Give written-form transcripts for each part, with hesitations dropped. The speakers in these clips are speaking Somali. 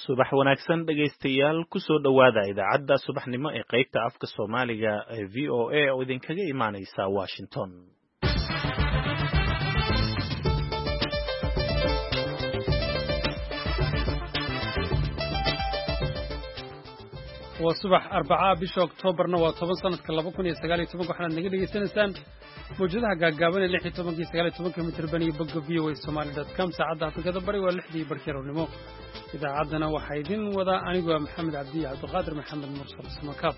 subax wanaagsan dhegaystayaal ku soo dhowaada idaacadda subaxnimo ee qaybta afka Soomaaliga ee VOA oo idinkaga imaanaysa Washington. waa subax Arbacaa bisha Oktoobarna waa 10 sanadka 2019 waxaad naga dhageysanaysaan mowjadaha gaagaaban ee 16 iyo 19 mitir bani bogga voasomali.com saacadda Afrikada Bari waa 6 barkirownimo idaacadana waxaa idin wada anigu Maxamed Cabdi Cabdiqaadir Maxamed Mursal Samakaab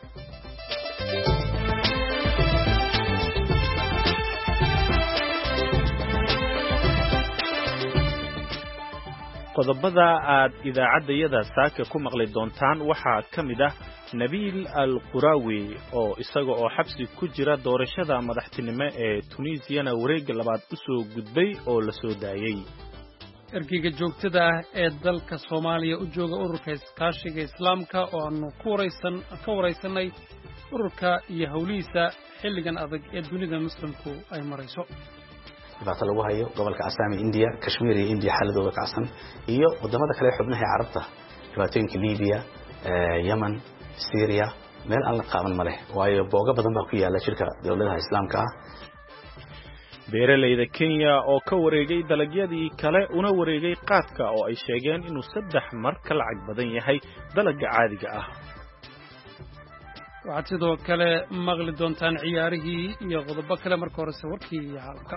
qodobada aad idaacaddayada saaka ku maqli doontaan waxaa ka mid ah Nabil Al-Qurawi oo isaga oo xabsi ku jira doorashada madaxtinimo ee Tunisiana wareegga labaad u soo gudbay oo la soo daayay. ergeyga joogtada ah ee dalka Soomaaliya u jooga ururka iskaashiga Islaamka oo aanu ka wareysanay ururka iyo hawlihiisa xilligan adag ee dunida muslimku ay marayso. dibaato lagu hayo gobolka Asami India, Kashmir iyo India xaaladooda kacsan iyo wadamada kale xubnaha Carabta dhibaatooyinka Liibiya, Yemen, Syria meel aan la qaaban ma leh waayo booga badan baa ku yaala shirka dawladaha Islaamka ah. beeralayda Kenya oo ka wareegay dalagyadii kale una wareegay qaadka oo ay sheegeen inuu 3 mar ka lacag badan yahay dalagga caadiga ah. waxaad sidoo kale maqli doontaan ciyaarihii iyo qodobo kale marka hore warkii caalamka.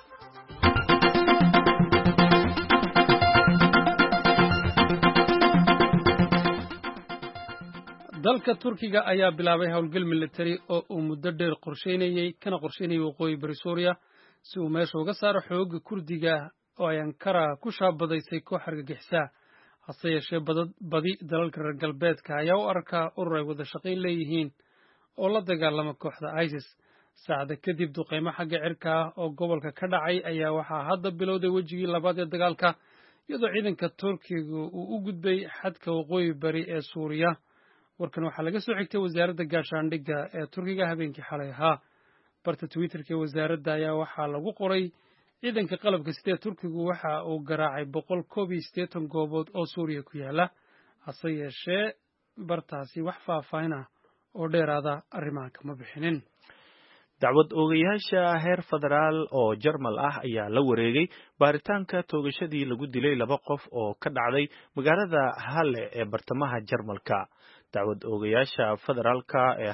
dalka Turkiga ayaa bilaabay howlgal military oo uu muddo dheer qorsheynayay waqooyi bari Suuriya si uu meesha uga saaro xoogga Kurdiga oo ay Ankara ku shaabadaysay koox argagixisa hase yeeshee badi dalalka reer galbeedka ayaa u arkaa urur ay wada shaqayn leeyihiin oo la dagaalama kooxda ISIS. saacada kadib duqeymo xagga cirka ah oo gobolka ka dhacay ayaa waxaa hadda bilowday wejigii labaad ee dagaalka iyadoo ciidanka Turkiga uu u gudbay xadka waqooyi bari ee Suuriya. warkan waxaa laga soo xigtay wasaaradda gaashaandhigga ee Turkiga habeenkii xalay ahaa. barta Twitterka wasaaradda ayaa waxaa lagu qoray ciidanka qalabka sida Turkigu waxa uu garaacay 181 goobood oo Suuriya ku yaala hase yeeshee bartaasi wax faahfaahin ah oo dheeraada arrimaha kama bixinin. dacwad oogayaasha heer federaal oo Jarmal ah ayaa la wareegay baaritaanka toogashadii lagu dilay 2 qof oo ka dhacday magaalada Halle ee bartamaha Jarmalka. dacwad oogayaasha federaalka ee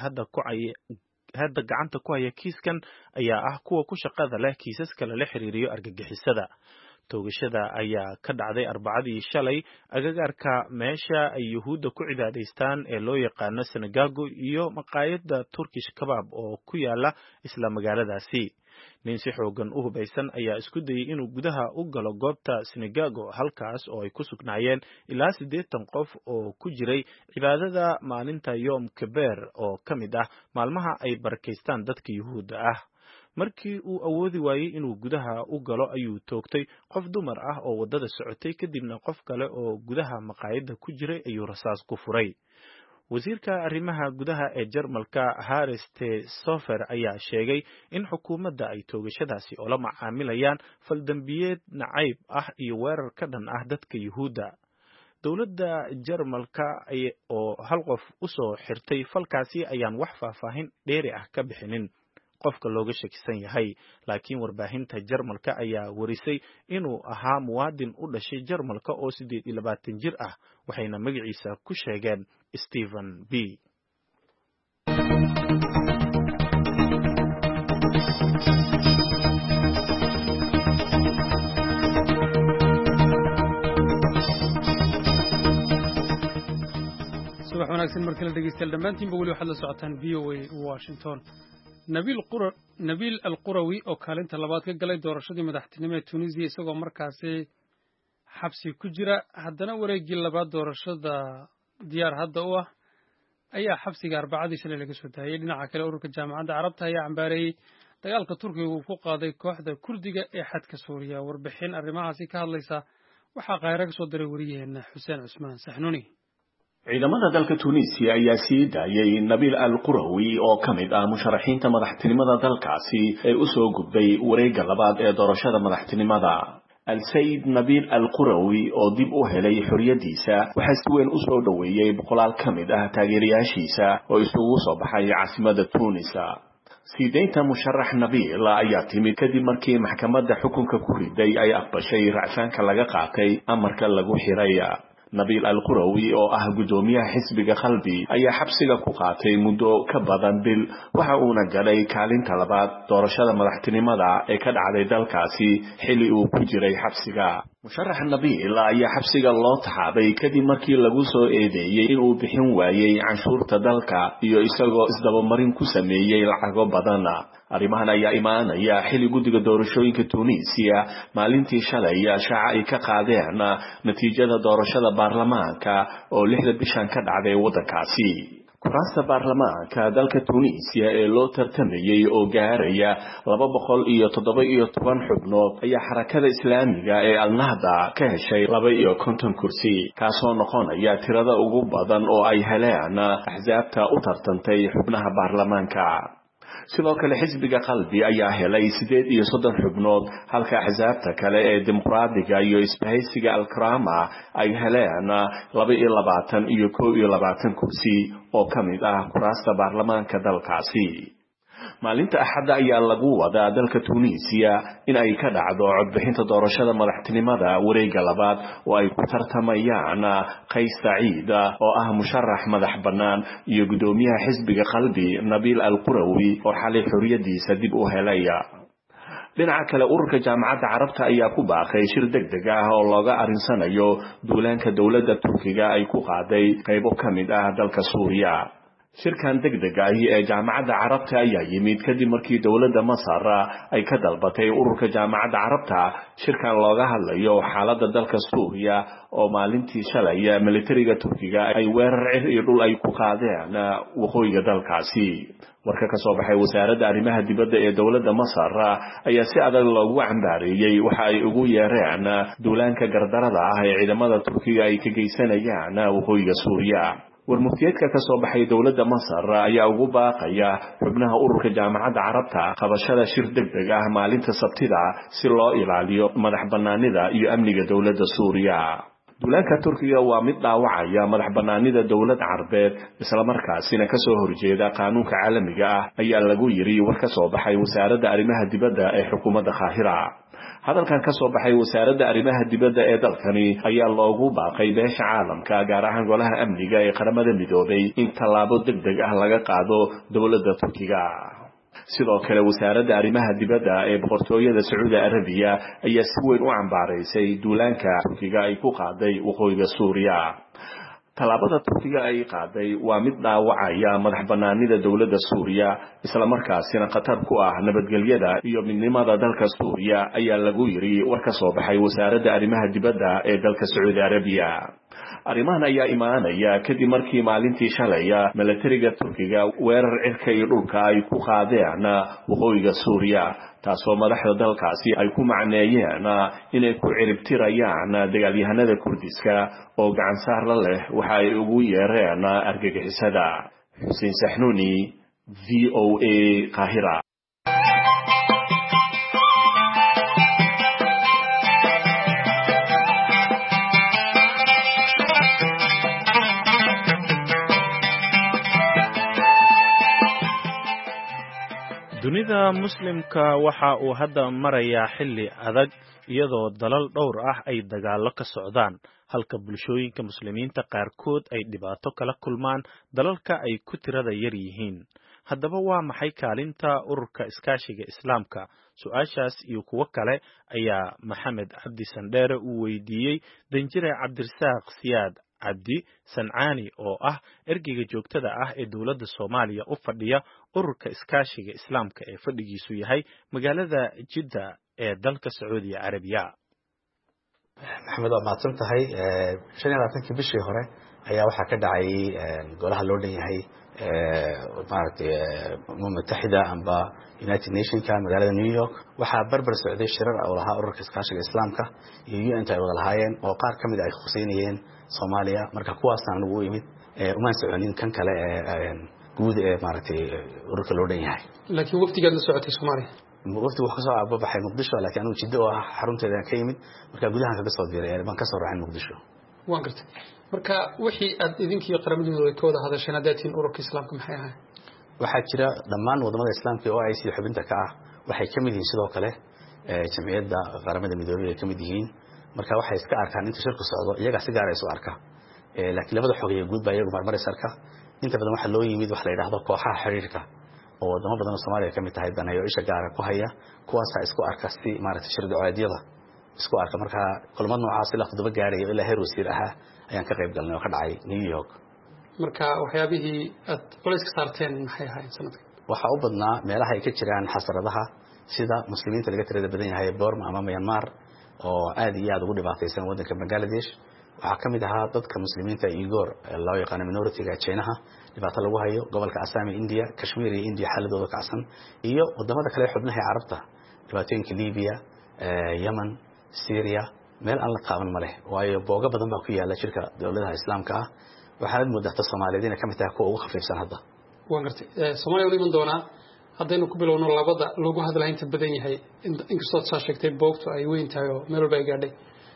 hadda gacanta ku haya kiiskan ayaa ah kuwa ku shaqada leh kiisaska la xiriiriyo argagixisada. toogashada ayaa ka dhacday Arbacadii shalay agagaarka meesha ay Yuhuudda ku cibaadaystaan ee loo yaqaano Synagogue iyo maqaayadda Turkish Kebab oo ku yaala isla magaaladaasi. nin si xoogan u hubaysan ayaa isku dayay inuu gudaha u galo goobta Synagogue halkaas oo ay ku sugnaayeen ilaa 80 qof oo ku jiray cibaadada maalinta Yom Kippur oo ka mid ah maalmaha ay barakaystaan dadka Yuhuudda ah. markii uu awoodi waayay inuu gudaha u galo ayuu toogtay qof dumar ah oo wadada socotay kadibna qof kale oo gudaha maqaayadda ku jiray ayuu rasaas ku furay. wasiirka arrimaha gudaha ee Jarmalka Hariste Sofer ayaa sheegay in xukuumadda ay toogashadaasi oo la macaamilayaan faldambiyeed nacayb ah iyo weerar ka dhan ah dadka Yuhuudda. dawladda Jarmalka oo hal qof u soo xirtay falkaasi ayaan wax faahfaahin dheeri ah ka bixinin qofka looga shakisan yahay, laakiin warbaahinta Jarmalka ayaa warisay inuu ahaa muwaadin u dhashay Jarmalka oo 28 jir ah waxayna magaciisa ku sheegeen Stephen B. subax wanaagsan markale dhegeystayaal dhammaantiinba weli waxaad la socotaan VOA Washington. Nabil Al-Qurawi oo kaalinta labaad ka galay doorashadii madaxtinimo ee Tunisia isagoo markaasi xabsi ku jira haddana wareegii labaad doorashada diyaar hadda u ah ayaa xabsiga Arbacadii shalay laga soo daayay. dhinaca kale ururka jaamacadda Carabta ayaa cambaareeyay dagaalka Turkiga uu ku qaaday kooxda Kurdiga ee xadka Suuriya. warbixin arrimahaasi ka hadlaysa waxaa Qaahire ka soo diray wariyaheena Xuseen Cusmaan Saxnuuni. ciidamada dalka Tunisia ayaa sii daayay Nabil Al-Qurawi oo ka mid ah musharaxiinta madaxtinimada dalkaasi ee u soo gudbay wareegga labaad ee doorashada madaxtinimada. al-sayid nabiil al-qurawi oo dib u helay xorriyadiisa waxaa si weyn u soo dhoweeyey boqolaal ka mid ah taageerayaashiisa oo isugu soo baxay caasimada tunis siideynta musharax nabiil ayaa timid kadib markii maxkamadda xukunka ku riday ay aqbashay racfaanka laga qaatay amarka lagu xiray nabiil al-qurawi oo ah gudoomiyaha xisbiga qalbi ayaa xabsiga ku qaatay muddo ka badan bil waxa uuna galay kaalinta labaad doorashada madaxtinimada ee ka dhacday dalkaasi xilli uu ku jiray xabsiga musharax nabiil ayaa xabsiga loo taxaabay kadib markii lagu soo eedeeyey inuu bixin waayey canshuurta dalka iyo isagoo isdabamarin ku sameeyey lacago badan arrimahan ayaa imaanaya xilli guddiga doorashooyinka Tunisia maalintii shalay shaaca ay ka qaadeen natiijada doorashada baarlamaanka oo 6 bishan ka dhacday waddankaasi kuraasta baarlamaanka dalka Tunisia ee loo tartamayay oo gaaraya 217 xubnood ayaa xarakada islaamiga ee al-Nahda ka heshay 52 kursi kaasoo noqonaya tirada ugu badan oo ay heleen axsaabta u tartantay xubnaha baarlamaanka sidoo kale xisbiga qalbi ayaa helay 38 xubnood halka axsaabta kale ee dimuqraadiga iyo isbahaysiga al-Karama ay heleen 22 iyo 21 kursi oo ka mid ah kuraasta baarlamaanka dalkaasi maalinta axadda ayaa lagu wadaa dalka Tunisia in ay ka dhacdo codbixinta doorashada madaxtinimada wareegga labaad oo ay ku tartamayaan Qays Saciid oo ah musharax madax bannaan iyo gudoomiyaha xisbiga qalbi Nabil al-Qurawi oo xalay xorriyadiisa dib u helay dhinaca kale ururka jaamacadda carabta ayaa ku baaqay shir degdeg ah oo looga arinsanayo duulaanka dowladda Turkiga ay ku qaaday qaybo ka mid ah dalka Suuriya shirkan degdega ah ee jaamacadda carabta ayaa yimid kadib markii dowladda Masar ay ka dalbatay ururka jaamacadda carabta shirkan looga hadlayo xaaladda dalka Suuriya oo maalintii shalay militariga Turkiga ay weerar cir iyo dhul ay ku qaadeen waqooyiga dalkaasi warka ka soo baxay wasaaradda arrimaha dibadda ee dowladda Masar ayaa si adag loogu cambaareeyay waxa ay ugu yeereen duulaanka gardarada ah ee ciidamada Turkiga ay ka geysanayaan waqooyiga Suuriya warmuftiyeedka ka soo baxay dowladda Masar ayaa ugu baaqaya xubnaha ururka jaamacadda carabta qabashada shir degdeg ah maalinta Sabtida si loo ilaaliyo madax bannaanida iyo amniga dowladda Suuriya duulaanka Turkiga waa mid dhaawacaya madax bannaanida dowlad Carbeed isla markaasina ka soo horjeeda qaanuunka caalamiga ah ayaa lagu yiri war ka soo baxay wasaaradda arrimaha dibadda ee xukuumadda Qaahira hadalkan ka soo baxay wasaaradda arrimaha dibadda ee dalkani ayaa loogu baaqay beesha caalamka gaar ahaan golaha amniga ee qaramada midoobay in tallaabo degdeg ah laga qaado dowladda Turkiga sidoo kale wasaaradda arrimaha dibadda ee boqortooyada Sacuudi Arabiya ayaa si weyn u cambaaraysay duulaanka Turkiga ay ku qaaday waqooyiga Suuriya talaabada Turkiga ay qaaday waa mid dhaawacaya madax bannaanida dowladda Suuriya isla markaasina khatar ku ah nabadgelyada iyo midnimada dalka Suuriya ayaa lagu yiri war ka soo baxay wasaaradda arrimaha dibadda ee dalka Sacuudi Arabiya arrimahan ayaa imaanaya kadib markii maalintii shalay militariga Turkiga weerar cirka iyo dhulka ay ku qaadeen waqooyiga Suuriya taasoo madaxda dalkaasi ay ku macneeyeen inay ku ciribtirayaan dagaalyahanada Kurdiska oo gacan saar la leh waxa ay ugu yeereen argagixisada Xuseen Saxnuuni VOA Qaahira dunida muslimka waxa uu hadda marayaa xilli adag iyadoo dalal dhowr ah ay dagaalo ka socdaan halka bulshooyinka muslimiinta qaarkood ay dhibaato kala kulmaan dalalka ay ku tirada yar yihiin haddaba waa maxay kaalinta ururka iskaashiga islaamka su'aashaas iyo kuwo kale ayaa Maxamed Cabdi Sandheere uu weydiiyey danjire Cabdirasaaq Siyaad Cabdi Sancaani oo ah ergeyga joogtada ah ee dowladda Soomaaliya u fadhiya ururka iskaashiga islaamka ee fadhigiisu yahay magaalada Jidda ee dalka Sacuudi Arabiya. Maxamed waa mahadsan tahay 25 bishii hore ayaa waxa ka dhacay golaha loo dhan yahay mutaxida amba United Nationska magaalada New York waxa barbar socday shirar oo lahaa ururka iskaashiga islaamka iyo UN ay wada lahaayeen oo qaar kamid ay khuseynayeen Soomaaliya marka kuwaasna lagu yimid uma soconin kan kale guud ee ururka loo dhan yahay laakiin waqtigeed la socotay Soomaaliya wafdi wuxuu kasoo aababaxay muqdisho laakiin anigu jiddo oo ah xarunteeda ka yimid marka gudahan kaga soo diiray baan kasoo raacay muqdisho waan gartay marka wixii aad idinkii qaramadooda ka wada hadasheen hadaatiin ururka islaamka maxay ahayd waxaa jira dhammaan wadamada islaamka oo ay sii xubinta ka ah waxay ka mid yihiin sidoo kale jamciyadda qaramada midoobay ay ka mid yihiin marka waxay iska arkaan inta shirku socdo iyaga si gaar ah isu arka laakiin labada xogeeye guud baa iyagu marmaris arka inta badan waxa loo yimid wax la yiraahdo kooxaha xiriirka oo wadamo badan oo Soomaaliya ka mid tahay banayo isha gaar ah ku haya kuwaas isku arka si maaragtay shirka caadyada isku arka marka kulmad noocaas la khudba gaaray ilaa heer wasiir ah ayaan ka qayb galnay oo ka dhacay New York marka waxyaabihii aad culays ka saarteen maxay ahaayeen sanadkan waxa u badnaa meelaha ay ka jiraan xasaradaha sida muslimiinta laga tirada badan yahay Burma ama Myanmar oo aad iyo aad ugu dhibaataysan wadanka Bangladesh waxa kamid ahaa dadka muslimiinta Uyghur loo yaqaan minority-ga China dhibaato lagu hayo gobolka Assam India Kashmir iyo India xaladooda kacsan iyo wadamada kale xubnaha Carabta dhibaatooyinka Libya Yemen Syria meel aan la taaban ma leh waayo booga badan baa ku yaala shirka dawladaha islaamka ah waxaad mooddaa Soomaaliyeedina kamid tahay kuwa ugu khafiifsan hadda waan gartay Soomaaliya wali doonaa haddaynu ku bilowno labada lagu hadlahay inta badan yahay inkastoo aad sheegtay boogtu ay weyn tahay oo meel walba ay gaadhay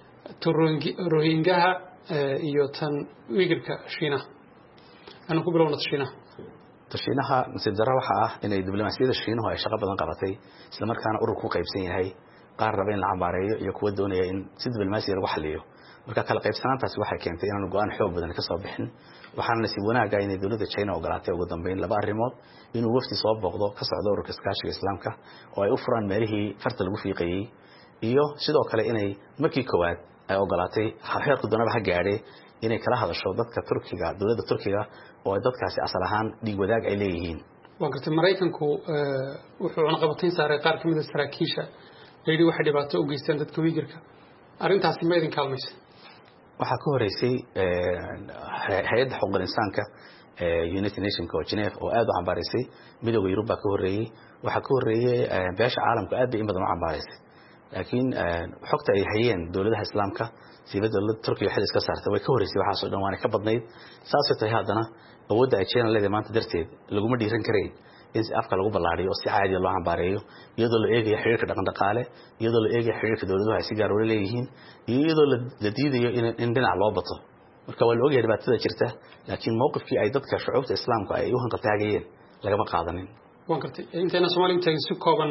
Rohingya iyo tan Uyghurka Shiinaha anu ku bilowno Shiinaha sidara waxa ah inay diblomaasiyadda Shiinaha ay shaqo badan qabatay isla markaana urur ku qaybsan yahay qaar raba in la cambaareeyo iyo kuwa doonaya in si diblomaasiya lagu xalliyo marka kala qaybsanaantaasi waxay keentay inaan go'aan xoog badan ka soo bixin waxaana si wanaag ah inay dawladda China ogolaatay ugu dambeyn laba arrimood inuu wafdi soo booqdo ka socdo ururka iskaashiga islaamka oo ay u furaan meelihii farta lagu fiiqayay iyo sidoo kale inay markii koowaad ay ogolaatay heerku doonaba ha gaadhay inay kala hadasho dadka Turkiga dawladda Turkiga oo dadkaasi asal ahaan dhiig wadaag ay leeyihiin waan gartay Mareykanku wuxuu cunaqabatayn saaray qaar kamid ah saraakiisha leeyahay waxa dhibaato u geysteen dadka Uyghurka arintaasi ma idin kaalmaysay waxa ka horeysay hay'adda xuquuqul insaanka United Nations oo Geneva oo aad u cambaareysay midowga Yurub ka horeeyay waxa ka horeeyay beesha caalamka aad in badan u cambaareysay laakiin xogta ay hayeen dawladaha islaamka sida dawladda Turkiga xil iska saartay way ka horeysay waxa soo dhan ka badnayd saasoo tahay haddana awoodda ay China leedahay maanta darteed laguma dhiiran karay in afka lagu ballaariyo oo si caadi loo cambaareeyo iyadoo la eegayo xiriirka dhaqan dhaqaale iyadoo la eegayo xiriirka dawladaha ay si gaar ah leeyihiin iyadoo la diidayo in dhinac loo bato marka waa la ogyahay dhibaatada jirta laakiin mowqifkii ay dadka shucuubta islaamka ay u hanqaltaagayeen lagama qaadanin waan gartay intayna Soomaaliya u taagin si kooban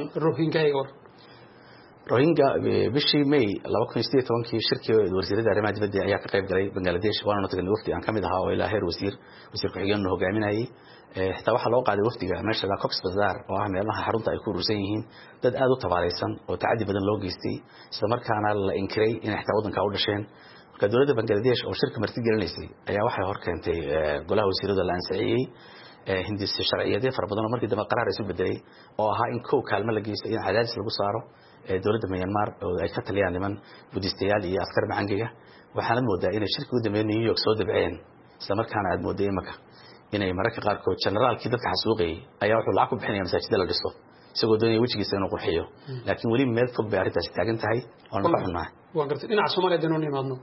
Rohingya bishii May 2018 shirkii wasiirada arrimaha dibadda ayaa ka qayb galay Bangladesh waana tagnay wafdi aan kamid ahaa oo ilaa heer wasiir ku xigeen hogaaminayay xitaa waxa loo qaaday wafdiga meesha la Cox's Bazar oo ah meelaha xarunta ay ku urursan yihiin dad aad u tabaaleysan oo tacadi badan loo geystay isla markaana la inkiray in xitaa wadanka u dhasheen marka dawladda Bangladesh oo shirka marti gelinaysay ayaa waxay hor keentay golaha wasiirada la ansixiyay hindis sharciyeed fara badan oo markii dambe qaraar isu bedelay oo ahaa in koow kaalmo la geystay in cadaadis lagu saaro dawladda Myanmar oo ay ka taliyaan niman budistayaal iyo askar macangiga waxaana moodaa inay shirka u dambeeyay New York soo dabceen isla markaana aad mooday imaka inay mararka qaarkood generaalkii dadka xasuuqay ayaa wuxuu lacag ku bixinaya masaajidda la dhiso isagoo doonaya wajigiisa inuu qurxiyo laakiin wali meel fog bay arrintaasi taagan tahay oo aan ka xunnahay waan gartay dhinaca Soomaaliya inuu nimaadno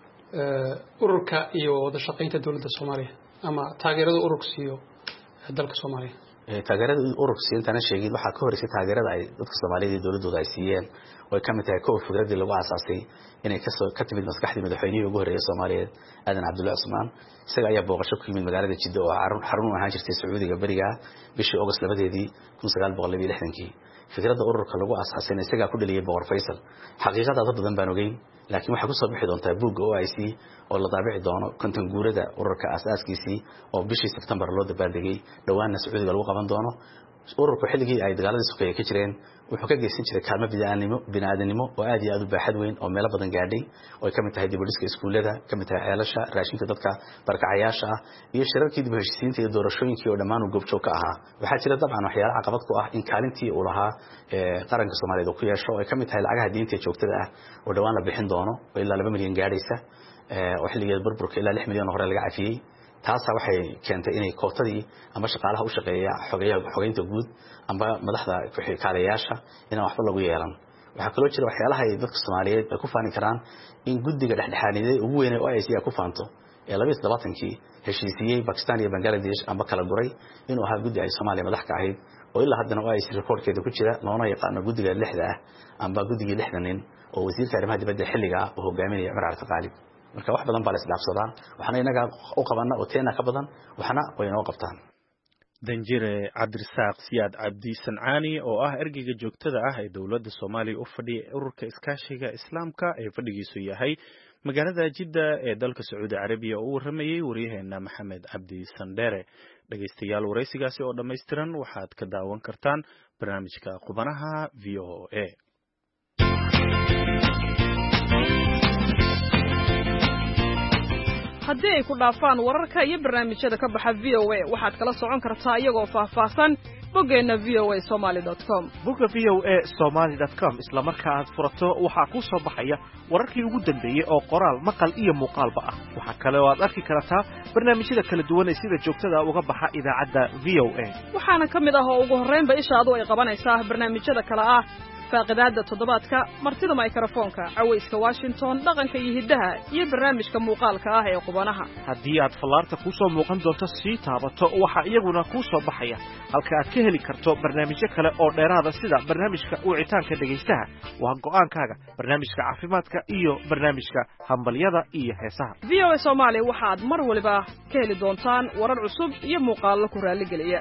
ururka iyo wada shaqaynta dawladda Soomaaliya ama taageerada ururka siiyo dalka Soomaaliya taageerada ururka siintaana sheegid waxa ka horeysay taageerada ay dadka Soomaaliyeed iyo dawladooda ay siiyeen way ka mid tahay koob fikradii lagu aasaasay inay ka timid maskaxdii madaxweynihii ugu horeeyay Soomaaliyeed Aadan Cabdullaahi Cusmaan isaga ayaa booqasho ku yimid magaalada Jidda oo xarun u ahaan jirtay Sacuudiga bariga bishii August 1962 fikradda ururka lagu aasaasay isaga ku dhaliyay Boqor Faysal xaqiiqada dad badan baan ogeyn laakiin waxa ku soo bixi doonta buug OIC oo la daabici doono konton guurada ururka asaaskiisii oo bishii September loo dabaaldegay dhawaana Sacuudiga lagu qaban doono ururku xilligii ay dagaaladii suuqay ka jireen wuxuu ka geysan jiray kaalmo bini'aadanimo oo aad iyo aad u baaxad weyn oo meelo badan gaadhay oo ay ka mid tahay dib u dhiska iskuulada ka mid tahay ceelasha raashinka dadka barakacayaasha iyo shirarkii dib u heshiisiinta iyo doorashooyinkii oo dhammaan goobjoog ka ahaa waxaa jira dabcan waxyaalo caqabad ku ah in kaalintii uu lahaa qaranka Soomaaliyeed uu ku yeesho oo ay ka mid tahay lacagaha diinta joogtada ah oo dhawaan la bixin doono oo ilaa 2 milyan gaadhaysa oo xilligeed burburka ilaa 6 milyan hore laga cafiyay taas waxay keentay inay kootadii ama shaqaalaha u shaqeeya xogeynta guud ama madaxda kaalayaasha inaan waxba lagu yeelan waxa kale oo jira waxyaalaha ay dadka Soomaaliyeed ay ku faani karaan in guddiga dhexdhexaadinay ugu weyn oo ICC ku faanto ee 22kii heshiisiyay Pakistan iyo Bangladesh ama kala guray inuu ahaa guddi ay Soomaaliya madax ka ahayd oo ilaa haddana OIC reportkeeda ku jira loona yaqaano guddiga 6 ah amba guddiga 6 nin oo wasiirka arrimaha dibadda xilliga uu hogaaminaya Cumar Cabdi marka wax badan baa la isdhaafsadaa waxaana inaga u qabanaa oo teena ka badan waxana way inoo qabtaan danjire Cabdirasaaq Siyaad Cabdi Sancaani oo ah ergeyga joogtada ah ee dawladda Soomaaliya u fadhiya ururka iskaashiga Islaamka ee fadhigiisu yahay magaalada Jidda ee dalka Sacuudi Carabiya oo waramayay wariyaheena Maxamed Cabdi Sandere dhageystayaal wareysigaasi oo dhameystiran waxaad ka daawan kartaan barnaamijka Qubanaha VOA haddii ay ku dhaafaan wararka iyo barnaamijyada ka baxa VOA waxaad kala socon kartaa iyagoo faahfaahsan boggeena voasomali.com bogga voasomali.com isla marka aad furato waxaa ku soo baxaya wararkii ugu dambeeyay oo qoraal maqal iyo muuqaalba ah waxa kale oo aad arki kartaa barnaamijyada kala duwan ee sida joogtada uga baxa idaacadda VOA waxaana ka mid ah oo ugu horreynba ishaadu ay qabanaysaa barnaamijyada kale ah faaqidaada toddobaadka martida mikrofoonka cawayska Washington dhaqanka iyo hiddaha iyo barnaamijka muuqaalka ah ee Qubanaha haddii aad fallaarta ku soo muuqan doonto si taabato waxa iyaguna ku soo baxaya halka aad ka heli karto barnaamijyo kale oo dheeraada sida barnaamijka wicitaanka dhageystaha waa go'aankaaga barnaamijka caafimaadka iyo barnaamijka hambalyada iyo heesaha VOA Somali waxaad mar waliba ka heli doontaan warar cusub iyo muuqaallo ku raali geliya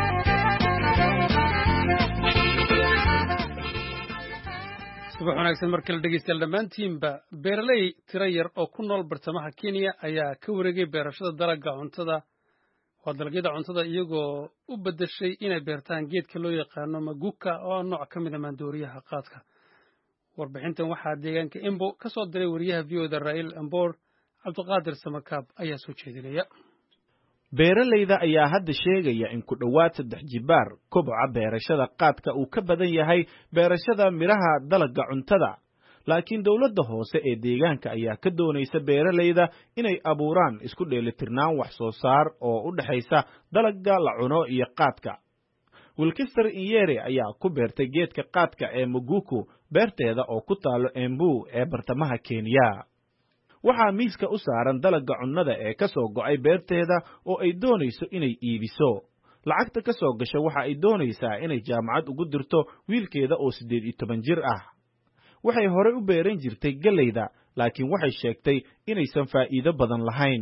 subax wanaagsan mar kale dhegeystayaal dhammaantiinba beeraley tiro yar oo ku nool bartamaha Kenya ayaa ka wareegay beerashada dalagga cuntada waa dalagyada cuntada iyagoo u bedeshay inay beertaan geedka loo yaqaano maguka oo nooc ka mid ah maandooriyaha qaadka warbixintan waxaa deegaanka Embo ka soo diray wariyaha VOA Rail Ambor Cabdiqaadir Samakaab ayaa soo jeedinaya beeralayda ayaa hadda sheegaya in ku dhawaad 3 jibaar koboca beerashada qaadka uu ka badan yahay beerashada miraha dalagga cuntada laakiin dawladda hoose ee deegaanka ayaa ka doonaysa beeralayda inay abuuraan isku dheelitirnaan wax soo saar oo u dhaxaysa dalagga la cuno iyo qaadka Wilkester Iyere ayaa ku beertay geedka qaadka ee Muguku beerteeda oo ku taalo Embu ee bartamaha Kenya waxaa miiska u saaran dalagga cunnada ee ka soo go'ay beerteeda oo ay doonayso inay iibiso lacagta ka soo gasho waxa ay doonaysaa inay jaamacad ugu dirto wiilkeeda oo 18 jir ah waxay hore u beeran jirtay galeyda laakiin waxay sheegtay inaysan faa'iido badan lahayn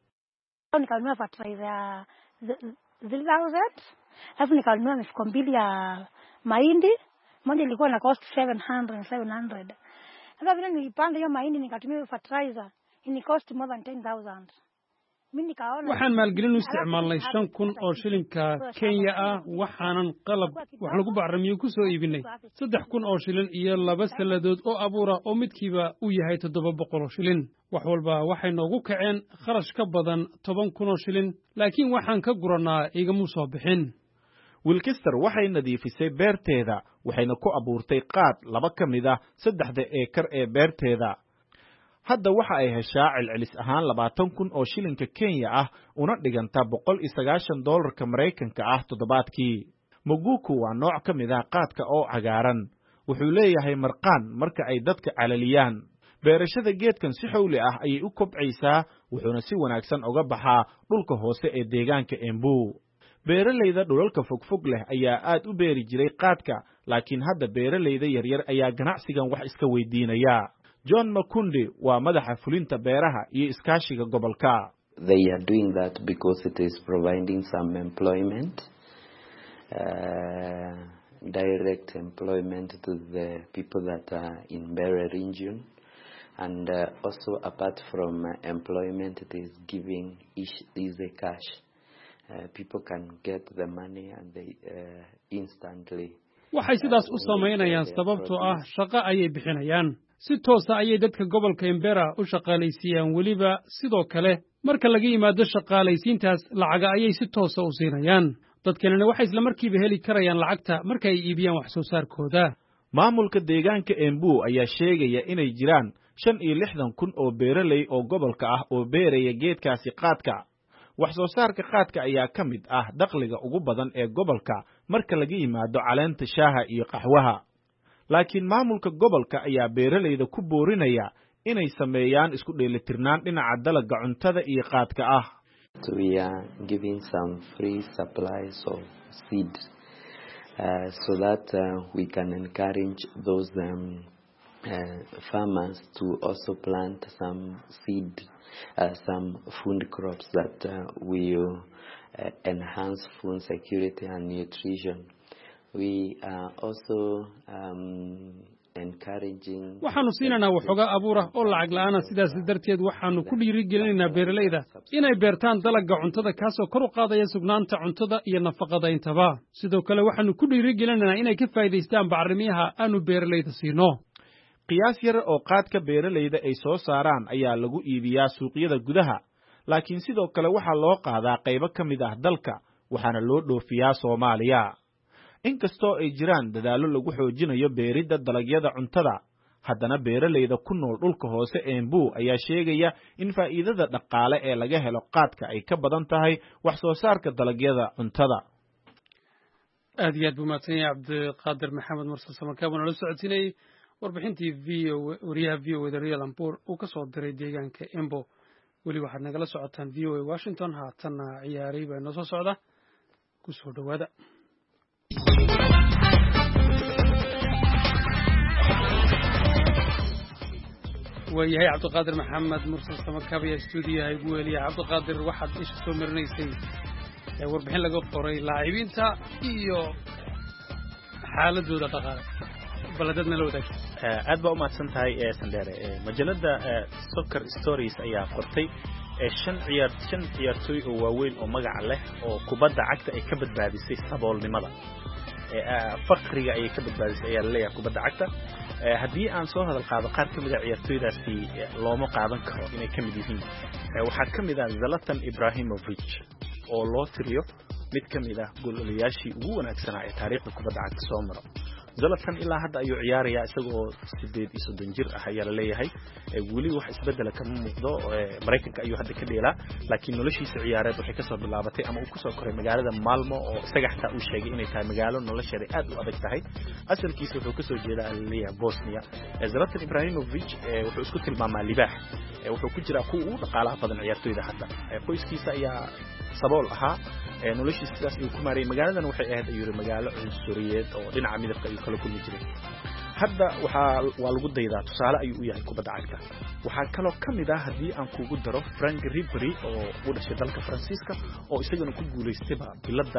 mahindi moja ilikuwa na cost 700 sasa vile nilipanda hiyo mahindi nikatumia fertilizer ini cost more than 10,000 mimi nikaona waxaan maalgelin u isticmaalnay 5,000 oo shilinka Kenya ah waxaanan qalab wax lagu bacrimiyo ku soo iibinay 3,000 oo shilin iyo 2 saladood oo abuura oo midkiiba u yahay 700 oo shilin wax walba waxay noogu kaceen kharash ka badan 10,000 oo shilin laakiin waxaan ka guranaa igama soo bixin Wilkester waxay nadiifisay beerteeda waxayna ku abuurtay qaad 2 ka mid ah 3 eekar ee beerteeda hadda waxa ay heshaa celcelis ahaan 20,000 oo shilinka Kenya ah una dhiganta $190 Mareykanka ah toddobaadkii Muguku waa nooc ka mid ah qaadka oo cagaaran wuxuu leeyahay marqaan marka ay dadka calaliyaan beerashada geedkan si xawli ah ayay u kobcaysaa wuxuuna si wanaagsan uga baxaa dhulka hoose ee deegaanka Embu beeralayda dhulalka fogfog leh ayaa aad u beeri jiray qaadka laakiin hadda beeralayda yaryar ayaa ganacsigan wax iska weydiinaya John Makundi waa madaxa fulinta beeraha iyo iskaashiga gobolka They are doing that because it is providing some employment direct employment to the people that are in Bere region and also apart from employment it is giving easy cash people can get the money and they instantly waxay sidaas u sameynayaan sababtoo ah shaqo ayay bixinayaan si toos ah ayay dadka gobolka Embera u shaqaalaysiiyaan waliba sidoo kale marka laga yimaado shaqaalaysiintaas lacaga ayay si toos ah u siinayaan dadkana waxay isla markiiba heli karayaan lacagta marka ay iibiyaan wax soo saarkooda maamulka deegaanka Embu ayaa sheegaya inay jiraan 65,000 oo beeraley oo gobolka ah oo beeraya geedkaasi qaadka wax soo saarka qaadka ayaa ka mid ah dakhliga ugu badan ee gobolka marka laga yimaado caleenta shaaha iyo qaxwaha laakiin maamulka gobolka ayaa beeralayda ku boorinaya inay sameeyaan isku dheelitirnaan dhinaca dalagga cuntada iyo qaadka ah we are giving some free supplies of seed so that we can encourage those farmers to also plant some seed, some food crops that will enhance food security and nutrition. We are also waxaanu siinaynaa waxoogaa abuur ah oo lacag la'aana sidaas darteed waxaanu ku dhiirigelinaynaa beeralayda inay beertaan dalagga cuntada kaasoo kor u qaadaya sugnaanta cuntada iyo nafaqada intaba sidoo kale waxaanu ku dhiirigelinaynaa inay ka faa'iidaystaan bacrimiyaha aanu beeralayda siino qiyaas yar oo qaadka beeralayda ay soo saaraan ayaa lagu iibiyaa suuqyada gudaha laakiin sidoo kale waxaa loo qaadaa qaybo ka mid ah dalka waxaana loo dhoofiyaa Soomaaliya inkastoo ay jiraan dadaallo lagu xoojinayo beeridda dalagyada cuntada haddana beeralayda ku nool dhulka hoose Embu ayaa sheegaya in faa'iidada dhaqaale ee laga helo qaadka ay ka badan tahay wax soo saarka dalagyada cuntada aad iyo aad buu mahadsan yahay Cabdiqaadir Maxamed Mursal Samakaab oo la socodsiinay warbixintii wariyaha VOA da Real Ampur uu ka soo diray deegaanka Embu weli waxaad nagala socotaan VOA Washington haatanna ciyaaray baa noo soo socda ku soo dhawaada وياي عبد القادر محمد مرسل سمكاب يا استوديو هاي ويلي عبد القادر واحد ايش سو مرنيسay warbixin laga qoray laacibiinta iyo xaaladooda dhaqaale baladadna la wadaag aad baa u mahadsan tahay Sandere majalada Soccer Stories ayaa qortay shan ciyaartoy oo waaweyn oo magac leh oo kubadda cagta ay ka badbaadisay saboolnimada faqriga ay ka badbaadisay ayaa leeyahay kubadda cagta haddii aan soo hadal qaado qaar ka mid ah ciyaartoydaasi looma qaadan karo inay ka mid yihiin waxaa ka mid ah Zlatan Ibrahimovic oo loo tiriyo mid ka mid ah goolayaashii ugu wanaagsanaa ee taariikhda kubadda cagta soo maro Zlatan ilaa hadda ayuu ciyaarayaa isagoo 38 jir ah ayaa la leeyahay weli wax isbedel kama muuqdo Mareykanka ayuu hadda ka dheelaa laakiin noloshiisa ciyaareed waxay ka soo bilaabatay ama uu ku soo koray magaalada Malmo oo isaga xataa uu sheegay inay tahay magaalo nolosheeda aad u adag tahay asalkiisa wuxuu ka soo jeedaa Algeria Bosnia Zlatan Ibrahimovic wuxuu isku tilmaamaa libaax wuxuu ku jiraa kuwa ugu dhaqaalaha badan ciyaartoyda hadda qoyskiisa ayaa sabool ahaa noloshiisa sidaas uu ku maaray magaaladan waxay ahayd ayuu magaalo cunsuriyeed oo dhinaca midabka ay kala kulmi jireen hadda waa lagu daydaa tusaale ayuu u yahay kubadda cagta waxaa kaloo ka mid ah haddii aan kugu daro Frank Ribery oo u dhashay dalka Faransiiska oo isagana ku guulaystay biladda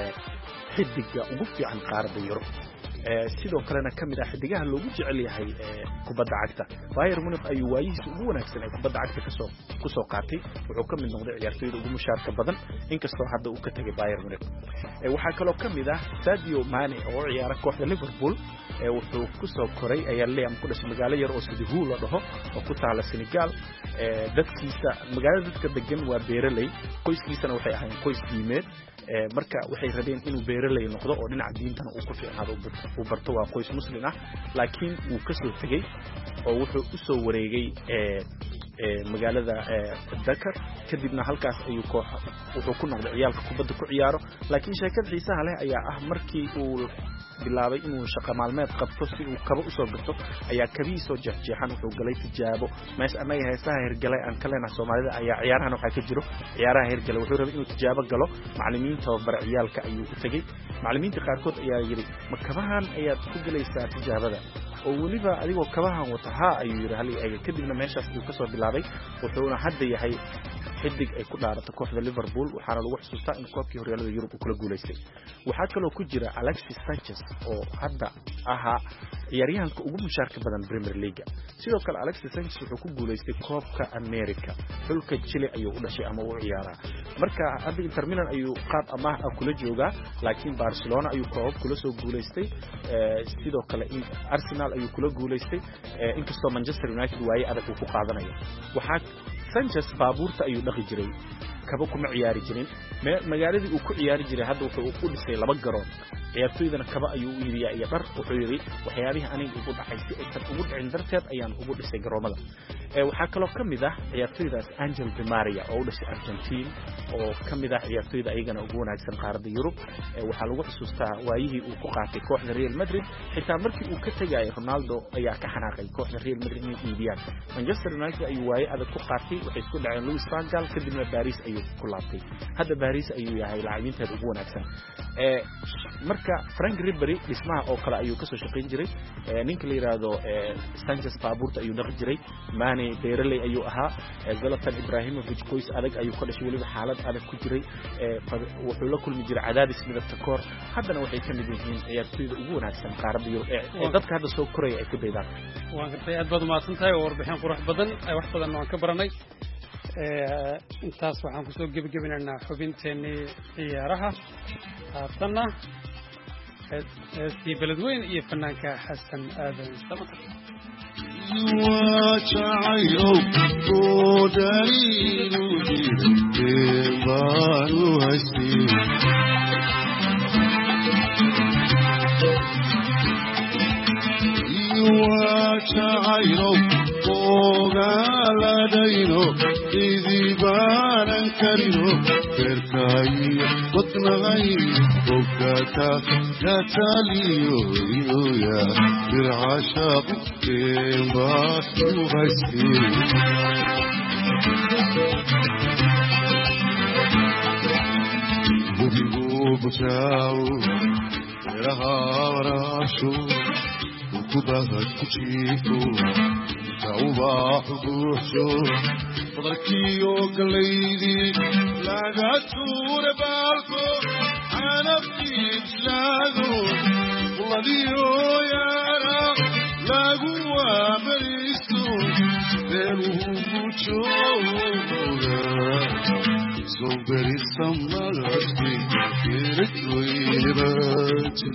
xidiga ugu fiican qaaradda Yurub sidoo kalena ka mid ah xidigaha loogu jecel yahay kubadda cagta Bayern Munich ayuu waayihiisa ugu wanaagsan ee kubadda cagta ku soo qaatay wuxuu ka mid noqday ciyaartoyda ugu mushaarka badan inkastoo hadda uu ka tagay Bayern Munich waxaa kaloo ka mid ah Sadio Mane oo ciyaara kooxda Liverpool wuxuu ku soo koray ayaa leeyam ku dhashay magaalo yar oo Sidihu la dhaho oo ku taala Senegal dadkiisa magaalada dadka degan waa beeraley qoyskiisana waxay ahaayeen qoys diimeed marka waxay rabeen inuu beeraley noqdo oo dhinaca diintana uu ku fiicnaado uu barto waa qoys muslim ah laakiin uu ka soo tagay oo wuxuu u soo wareegay magaalada Dakar kadibna halkaas ayuu wuxuu ku noqday ciyaalka kubadda ku ciyaaro laakiin sheekad xiisaha leh ayaa ah markii uu bilaabay inuu shaqo maalmeed qabto si uu kaba u soo gato ayaa kabii soo jeexjeexan wuxuu galay tijaabo meesha anaga heesaha hirgalay aan ka leenahay Soomaalida ayaa ciyaarahan waxa ka jiro ciyaaraha hirgalay wuxuu rabay inuu tijaabo galo macallimiinta bar ciyaalka ayuu u tagay macallimiinta qaarkood ayaa yiri ma kabahan ayaad ku galaysaa tijaabada oo waliba adigoo kabahan wata ayuu yiri hal ay kadibna meeshaas uu ka soo bilaabay wuxuuna hadda yahay xidig ay ku dhaarata kooxda Liverpool waxaana lagu xusuustaa in koobkii horyaalada Yurub uu kula guuleystay waxaa kaloo ku jira Alexis Sanchez oo hadda ahaa ciyaaryahanka ugu mushaarka badan Premier League sidoo kale Alexis Sanchez wuxuu ku guuleystay koobka America xulka Chile ayuu u dhashay ama uu ciyaaraa marka hadda Inter Milan ayuu qaab amaah kula joogaa laakiin Barcelona ayuu koob kula soo guuleystay sidoo kale Arsenal ayuu kula guuleystay inkastoo Manchester United waaye adag uu ku qaadanayo waxaa Sanchez baabuurta ayuu dhaqi jiray kaba kuma ciyaari jirin magaaladii uu ku ciyaari jiray hadda wuxuu u dhisay laba garoon ciyaartoydana kaba ayuu u iibiyaa iyo dhar wuxuu yiri waxyaabaha aniga ugu dhacay si ay ugu dhicin darteed ayaan ugu dhisay garoomada waxaa kaloo ka mid ah ciyaartoydaas Angel Di Maria oo u dhashay Argentina oo ka mid ah ciyaartoyda ayagana ugu wanaagsan qaaradda Yurub waxaa lagu xusuustaa waayihii uu ku qaatay kooxda Real Madrid xitaa markii uu ka tagay Ronaldo ayaa ka xanaaqay kooxda Real Madrid inay iibiyaan Manchester United ayuu waaye adag ku qaatay waxay isku dhaceen Luis van Gaal kadibna Paris ayuu ayuu ku laabtay hadda Paris ayuu yahay laacibiinteeda ugu wanaagsan marka Frank Ribery dhismaha oo kale ayuu ka soo shaqeyn jiray ninka la yiraahdo Sanchez baabuurta ayuu dhaqi jiray Mane beeraley ayuu ahaa Zlatan Ibrahimovic qoys adag ayuu ka dhashay waliba xaalad adag ku jiray wuxuu la kulmi jiray cadaadis midabta koor haddana waxay ka mid yihiin ciyaartooyda ugu wanaagsan qaaradda Yurub ee dadka hadda soo koraya ay ku daydaan waan gartay aad baad umahadsantahay oo warbixin qurux badan wax badan waan ka baranay intaas waxaan kusoo gebagabinaynaa xubinteenii ciyaaraha haatanna heestii beledweyn iyo fanaanka xasan aadan samatar وجعيو قدرينو بانو هستي وجعيو قدرينو إذي بارن كرينو كركاي قطنغي وكاتا كاتاليو يا بالعشاق باس وغسي وبيقو بتاو لها وراشو وكبهت كتشيكو تاوبا حبوحشو فضلكيو قليدي لا قاتور بالكو أنا بكيت لاغو والله ديو يا رب لا قوة بريستو دينو بوچوغا صبري سمالاتي كيرتو يباتي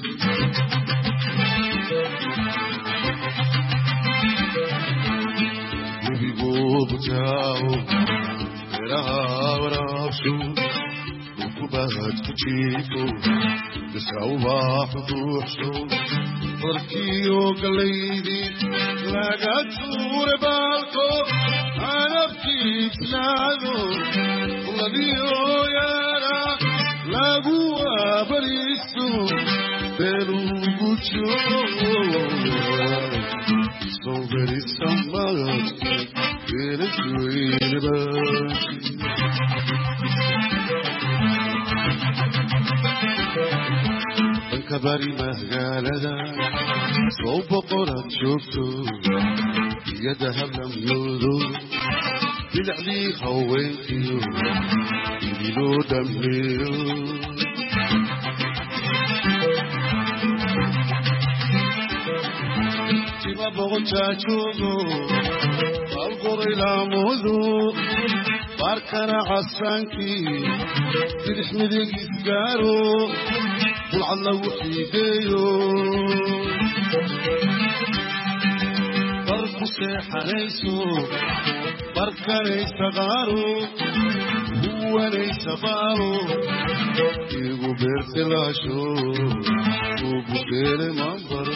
وبيقو بتاو لها ورابشو وكبهت كتشيكو بسعو باحضوحشو فركيو قليدي لقد صور بالكو أنا بكيت لاغو والله ديو يارا لاغوا بريسو بيرو بوچو صوبري سمالات بيرتوين باتي كباري مهجالة صوب قرن شوفتو يدها لم يولو بالعلي خويتيو يديلو دميو تيما بغتا تشوغو القري لاموذو باركنا عسانكي تلحمد الإسكارو والله وحيديو بركو سيحانيسو بركا ليس غارو هو ليس بارو يقو بيرتلاشو وقو بيري منبرو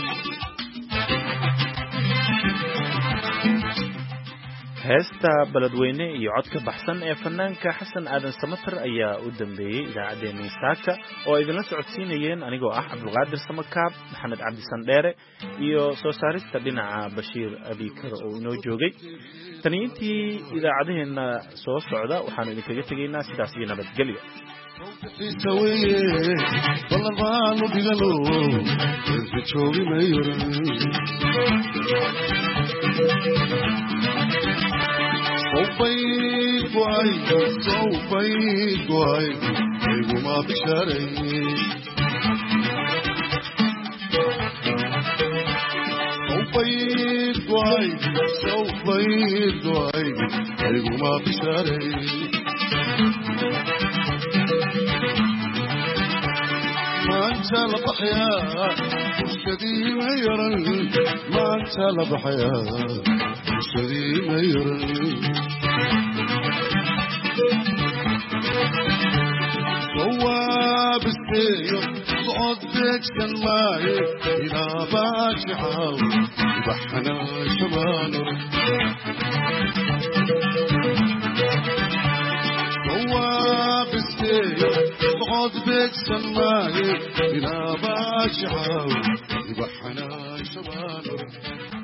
heesta beledweyne iyo codka baxsan ee fanaanka xasan aadan samatar ayaa u dambeeyey idaacaddeenii saaka oo idinla socodsiinayeen anigoo ah cabdulqaadir samakaab maxamed cabdi sandheere iyo soo saarista dhinaca bashiir abikar oo inoo joogay taniintii idaacadaheenna soo socda waxaanu idinkaga tegaynaa sidaas iyo nabadgelyo صوبيك واي ايغو ما بشاري صوبيك واي ايغو ما بشاري ما انت لبحيا وشدي ميرن ما انت لبحيا وشدي ميرن صواب السير صعدك سماي إلى باجي حاول يبحنا شمانه صواب السير صعدك سماي إلى باجي حاول يبحنا شمانه